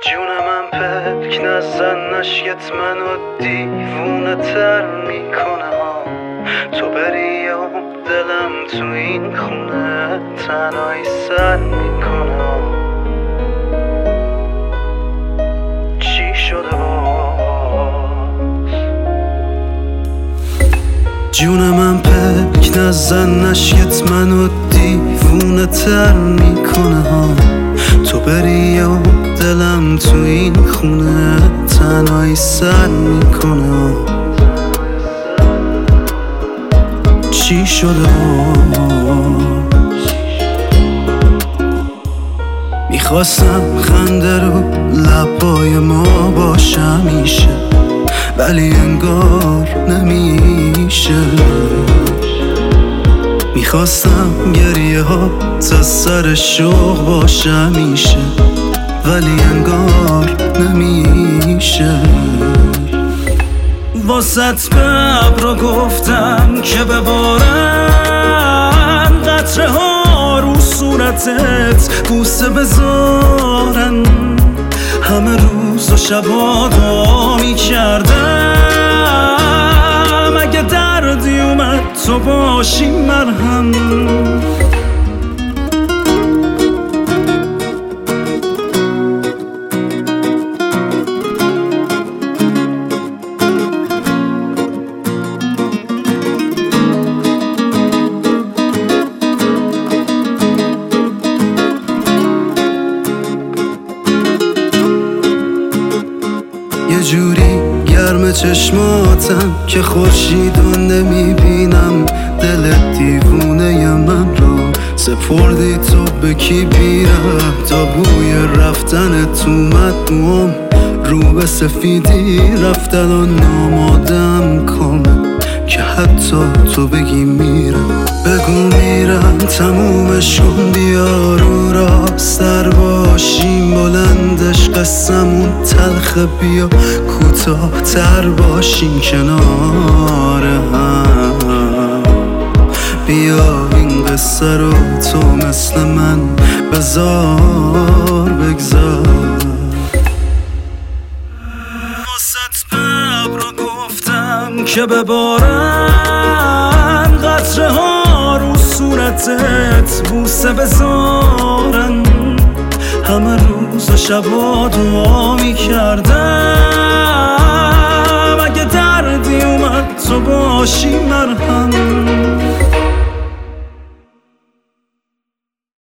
جون من پلک نزن نشیت منو دیوونه تر میکنه ها. تو بری و دلم تو این خونه تنهایی سر میکنه ها. چی شده باز؟ جون من پلک نزن نشیت منو دیوونه تر میکنه ها. تو بری و دلم تو این خونه تنهایی سر میکنه. چی شده میخواستم خنده رو لبای ما باشه همیشه، ولی انگار نمیشه. میخواستم گریه ها تا سر شوق باشه همیشه، ولی انگار نمیشه. واسط به ابرا گفتم که ببارن قطره ها رو صورتت بوسه بذارن. همه روز و شبا دعا میکردم اگه دردی اومد تو باشی مرهم. یه جوری گرم چشماتم که خورشیدو نمیبینم. دل دیوونه من رو سپردی تو به کی بیرم. تا بوی رفتنت اومد موام رو به سفیدی رفتن و نامادم کنه که حتی تو بگی میرم. بگو میرم تمومشون، بیا رو راستر باشیم. بلندش قسمون تلخه، بیا کوتاه تر باشیم کنار هم. بیا این قصه رو تو مثل من بذار بگذار. واسط به ابرا گفتم که ببارن قطره ها رو صورتت بوسه بذارن. همه روز و شبا دعا میکردم اگه دردی اومد تو باشی مرهم.